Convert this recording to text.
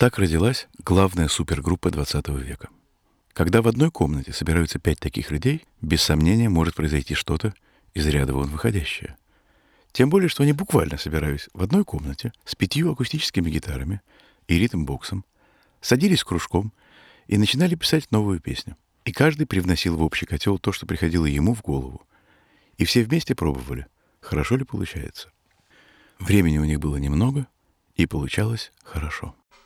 Так родилась главная супергруппа XX века. Когда в одной комнате собираются 5 таких людей, без сомнения может произойти что-то из ряда вон выходящее. Тем более, что они буквально собирались в одной комнате с 5 акустическими гитарами и ритм-боксом, садились кружком и начинали писать новую песню. И каждый привносил в общий котел то, что приходило ему в голову. И все вместе пробовали, хорошо ли получается. Времени у них было немного, и получалось хорошо.